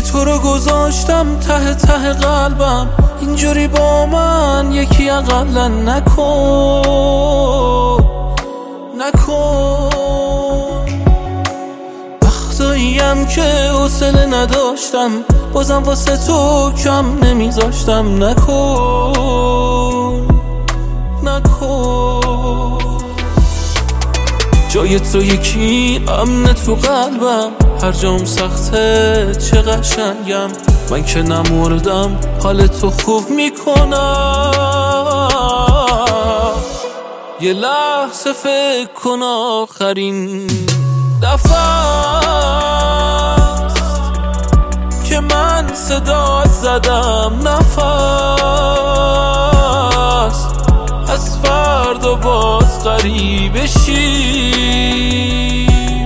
تو رو گذاشتم ته ته قلبم، اینجوری با من یکی اقلا نکن. وقتاییم که حوصله نداشتم، بازم واسه تو کم نمیذاشتم. نکن جای تو یکی امنه تو قلبم، هر جام سخته چه قشنگم. من که نمردم حال تو خوب میکنم. یه لحظه فکر کن آخرین دفعه است که من صدات زدم نفس. از فردا باز غریبه شیم،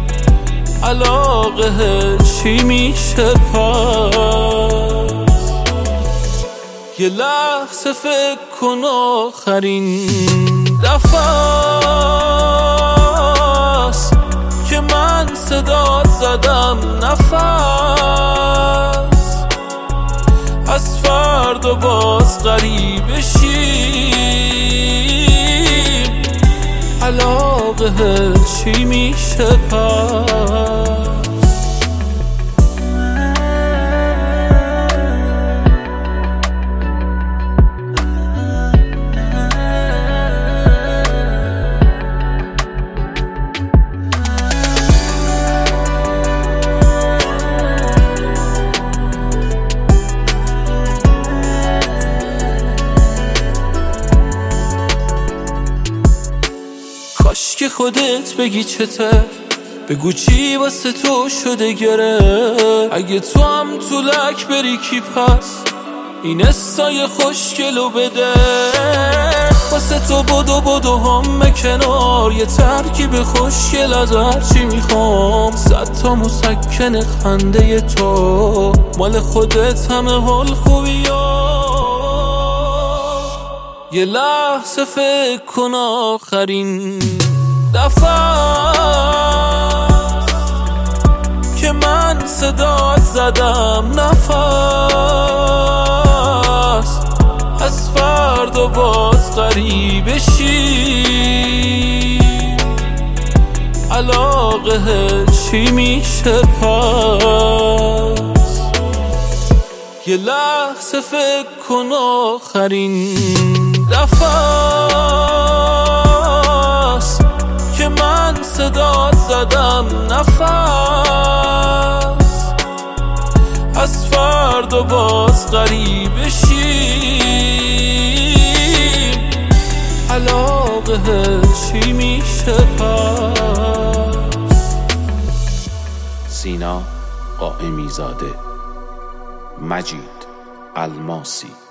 علاقه چی میشه پس؟ یه لحظه فکر کن آخرین دفعه است که من صدات زدم نفس. از فردا باز غریبه شیم، علاقه چی میشه پس؟ کاش که خودت بگی چته، بگو چی واسه تو شده گره. اگه تو هم تو لک بری کی پس این استای خوشگلو بده. واسه تو بدو هم کنار، یه ترکیب خوشگل از هرچی میخوام. 100 تا مسکن خنده تو، مال خودت همه حال خوبی ها. یه لحظه فکر کن آخرین دفعه که من صدات زدم نفس. از فردا باز غریبه شیم، علاقه چی میشه پس؟ یه لحظه فکر کن آخرین دفعه است که من صدات زدم نفس. از فردا باز غریبه شیم، علاقه چی میشه پس؟ سینا قائمی زاده، مجید الماسی.